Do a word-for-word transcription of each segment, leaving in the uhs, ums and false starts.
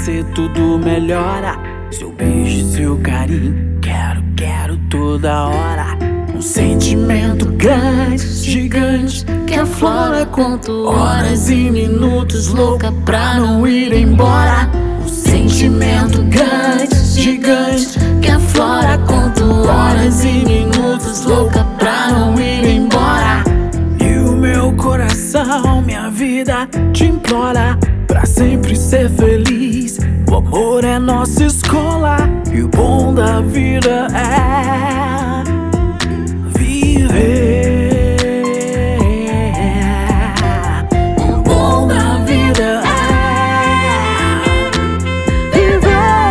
você tudo melhora. Seu beijo, seu carinho, quero, quero toda hora. Um sentimento grande, gigante, que aflora quanto horas e minutos, louca pra não ir embora. Um sentimento grande, gigante, que aflora quanto horas e minutos, louca pra não ir embora. E o meu coração, minha vida te implora pra sempre ser feliz. O amor é nossa escola e o bom da vida é viver. O bom da vida é viver.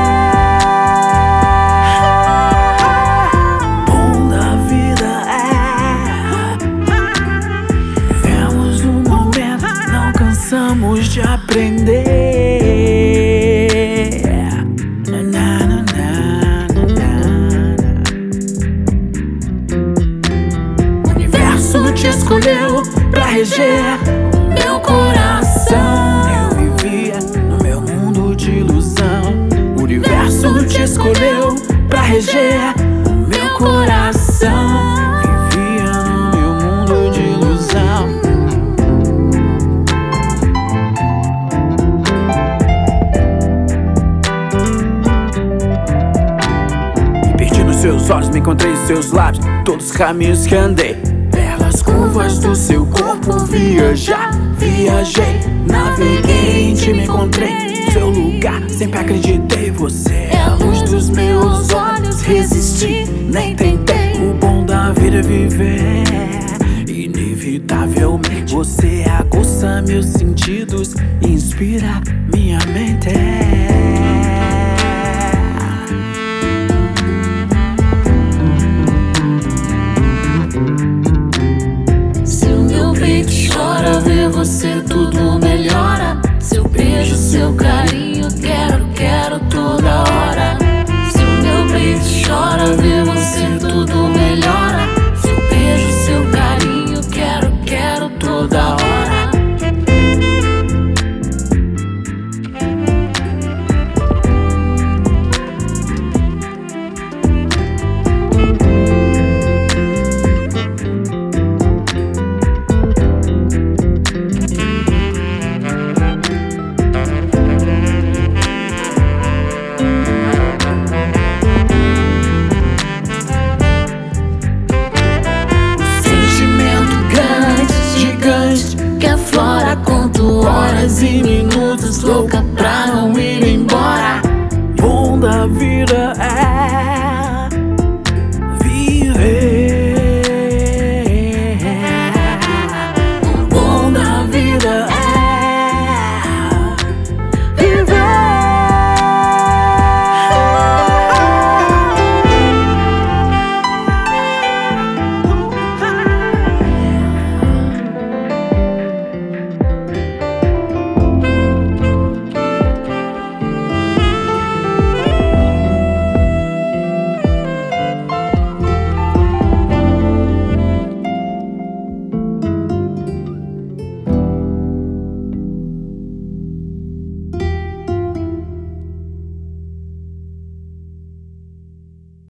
O bom da vida é vivemos no momento, não cansamos de aprender. Te escolheu pra reger meu coração. Eu vivia no meu mundo de ilusão. O universo te escolheu pra reger meu coração. Vivia no meu mundo de ilusão. Me perdi nos seus olhos, me encontrei nos seus lábios, todos os caminhos que andei. Pelas curvas do seu corpo viajar, viajei, naveguei, te me encontrei no seu lugar, sempre acreditei. Você é a luz dos meus olhos, resisti, nem tentei. O bom da vida é viver, inevitavelmente. Você aguça meus sentidos, inspira